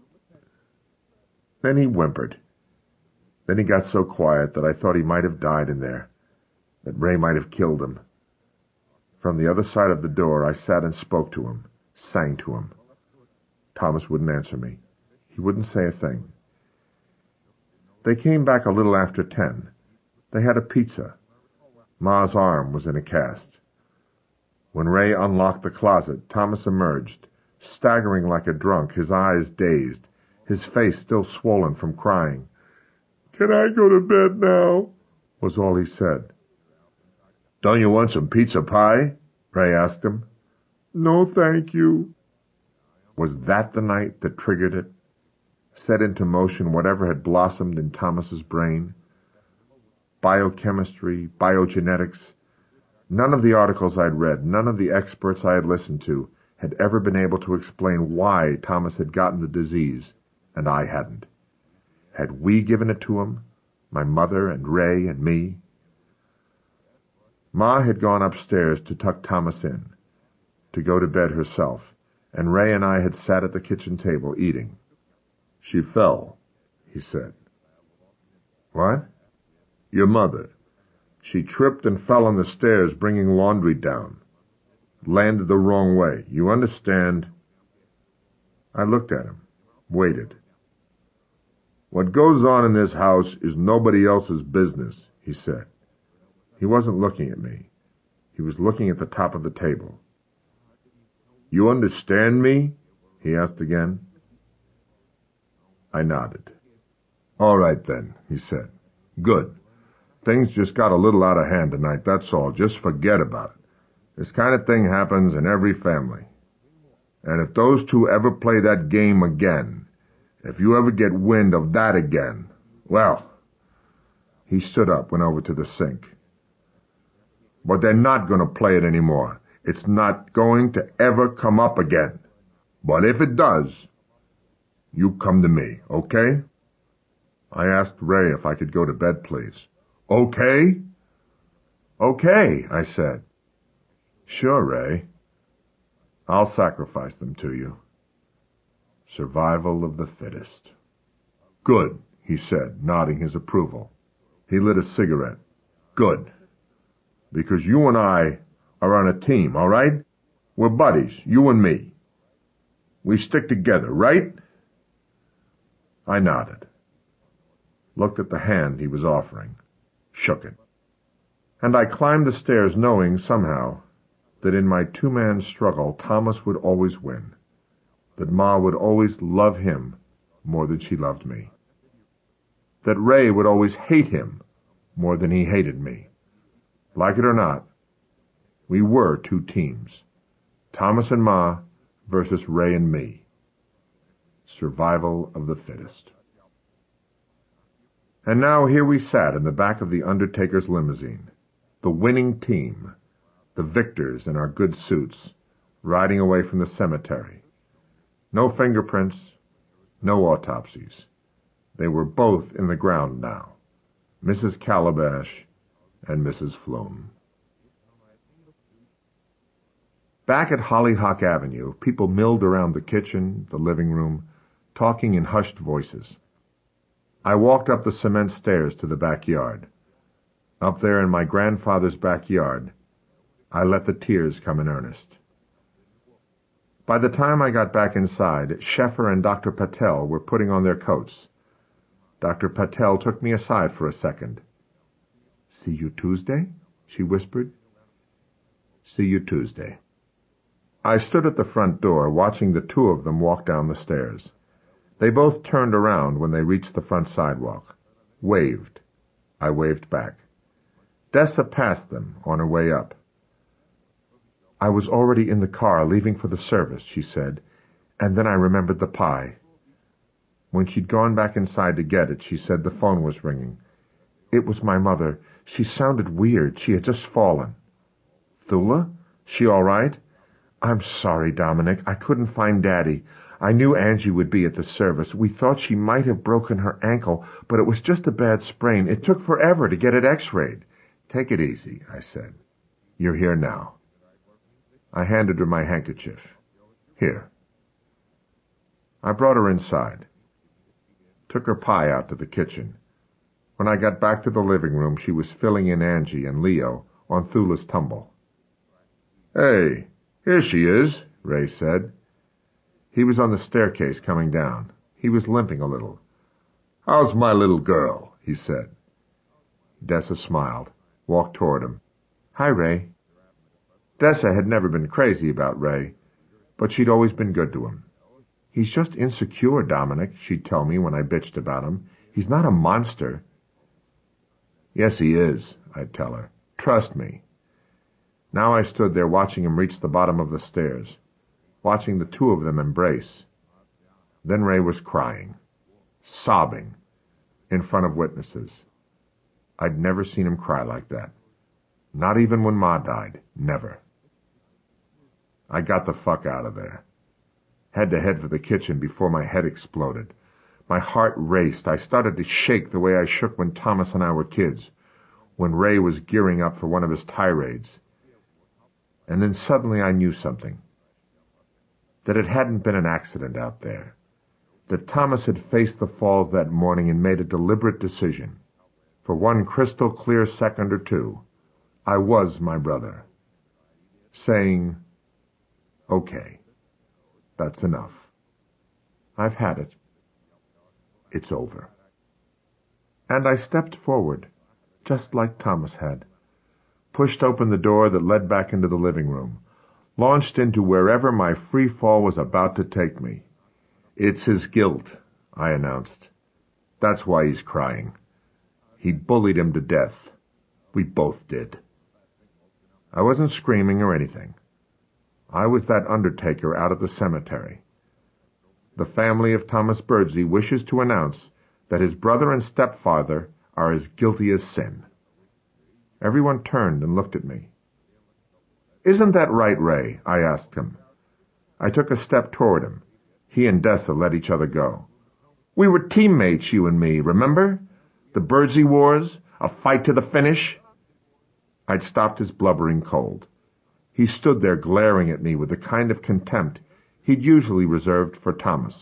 S1: Then he whimpered. Then he got so quiet that I thought he might have died in there, that Ray might have killed him. From the other side of the door, I sat and spoke to him, sang to him. Thomas wouldn't answer me. He wouldn't say a thing. They came back a little after ten. They had a pizza. Ma's arm was in a cast. When Ray unlocked the closet, Thomas emerged, staggering like a drunk, his eyes dazed, his face still swollen from crying. Can I go to bed now? Was all he said. Don't you want some pizza pie? Ray asked him. No, thank you. Was that the night that triggered it, set into motion whatever had blossomed in Thomas's brain? Biochemistry, biogenetics. None of the articles I'd read, none of the experts I had listened to, had ever been able to explain why Thomas had gotten the disease, and I hadn't. Had we given it to him, my mother and Ray and me? Ma had gone upstairs to tuck Thomas in, to go to bed herself, and Ray and I had sat at the kitchen table eating. "She fell," he said. "What?" "Your mother. She tripped and fell on the stairs bringing laundry down. Landed the wrong way. You understand?" I looked at him, waited. "What goes on in this house is nobody else's business," he said. He wasn't looking at me. He was looking at the top of the table. "You understand me?" he asked again. I nodded. "All right then," he said. "Good. Things just got a little out of hand tonight, that's all. Just forget about it. This kind of thing happens in every family. And if those two ever play that game again, if you ever get wind of that again, well..." He stood up, went over to the sink. "But they're not going to play it anymore. It's not going to ever come up again. But if it does, you come to me, okay?" I asked Ray if I could go to bed, please. "Okay?" "Okay," I said. "Sure, Ray. I'll sacrifice them to you. Survival of the fittest." "Good," he said, nodding his approval. He lit a cigarette. "Good. Because you and I are on a team, all right? We're buddies, you and me. We stick together, right?" I nodded, looked at the hand he was offering, shook it. And I climbed the stairs knowing, somehow, that in my two-man struggle Thomas would always win, that Ma would always love him more than she loved me, that Ray would always hate him more than he hated me. Like it or not, we were two teams, Thomas and Ma versus Ray and me. Survival of the fittest. And now here we sat in the back of the Undertaker's limousine, the winning team, the victors in our good suits, riding away from the cemetery. No fingerprints, no autopsies. They were both in the ground now, Missus Calabash and Missus Flume. Back at Hollyhock Avenue, people milled around the kitchen, the living room, talking in hushed voices. I walked up the cement stairs to the backyard. Up there in my grandfather's backyard, I let the tears come in earnest. By the time I got back inside, Sheffer and Doctor Patel were putting on their coats. Doctor Patel took me aside for a second. "See you Tuesday?" she whispered. "See you Tuesday." I stood at the front door, watching the two of them walk down the stairs. They both turned around when they reached the front sidewalk. Waved. I waved back. Dessa passed them on her way up. "I was already in the car, leaving for the service," she said, and then I remembered the pie. When she'd gone back inside to get it, she said the phone was ringing. It was my mother. She sounded weird. She had just fallen. "Thula? She all right?" "I'm sorry, Dominic. I couldn't find Daddy. I knew Angie would be at the service. We thought she might have broken her ankle, but it was just a bad sprain. It took forever to get it x-rayed." "Take it easy," I said. "You're here now." I handed her my handkerchief. "Here." I brought her inside. Took her pie out to the kitchen. When I got back to the living room, she was filling in Angie and Leo on Thula's tumble. "Hey, here she is," Ray said. He was on the staircase coming down. He was limping a little. "How's my little girl?" he said. Dessa smiled, walked toward him. "Hi, Ray." Dessa had never been crazy about Ray, but she'd always been good to him. "He's just insecure, Dominic," she'd tell me when I bitched about him. "He's not a monster." "Yes, he is," I'd tell her. "Trust me." Now I stood there watching him reach the bottom of the stairs, watching the two of them embrace. Then Ray was crying, sobbing, in front of witnesses. I'd never seen him cry like that. Not even when Ma died. Never. I got the fuck out of there. Had to head for the kitchen before my head exploded. My heart raced. I started to shake the way I shook when Thomas and I were kids, when Ray was gearing up for one of his tirades. And then suddenly I knew something. that it hadn't been an accident out there, that Thomas had faced the falls that morning and made a deliberate decision. For one crystal clear second or two, I was my brother, saying, okay, that's enough. I've had it. It's over. And I stepped forward, just like Thomas had, pushed open the door that led back into the living room, launched into wherever my free fall was about to take me. It's his guilt, I announced. That's why he's crying. He bullied him to death. We both did. I wasn't screaming or anything. I was that undertaker out at the cemetery. The family of Thomas Birdsey wishes to announce that his brother and stepfather are as guilty as sin. Everyone turned and looked at me. Isn't that right, Ray? I asked him. I took a step toward him. He and Dessa let each other go. We were teammates, you and me, remember? The Birdsey Wars, a fight to the finish. I'd stopped his blubbering cold. He stood there glaring at me with the kind of contempt he'd usually reserved for Thomas.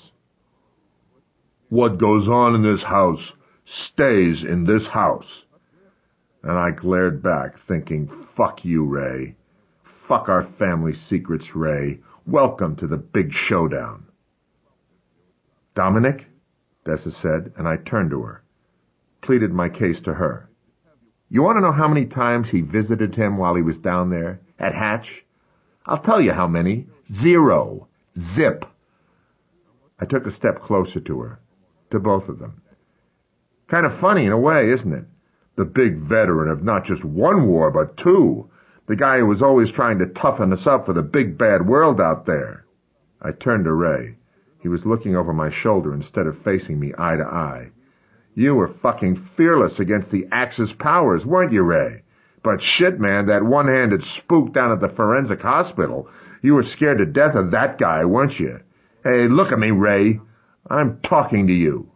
S1: What goes on in this house stays in this house. And I glared back, thinking, fuck you, Ray. Fuck our family secrets, Ray. Welcome to the big showdown. Dominic, Dessa said, and I turned to her, pleaded my case to her. You want to know how many times he visited him while he was down there, at Hatch? I'll tell you how many. Zero. Zip. I took a step closer to her, to both of them. Kind of funny in a way, isn't it? The big veteran of not just one war, but two. The guy who was always trying to toughen us up for the big bad world out there. I turned to Ray. He was looking over my shoulder instead of facing me eye to eye. You were fucking fearless against the Axis powers, weren't you, Ray? But shit, man, that one-handed spook down at the forensic hospital, you were scared to death of that guy, weren't you? Hey, look at me, Ray. I'm talking to you.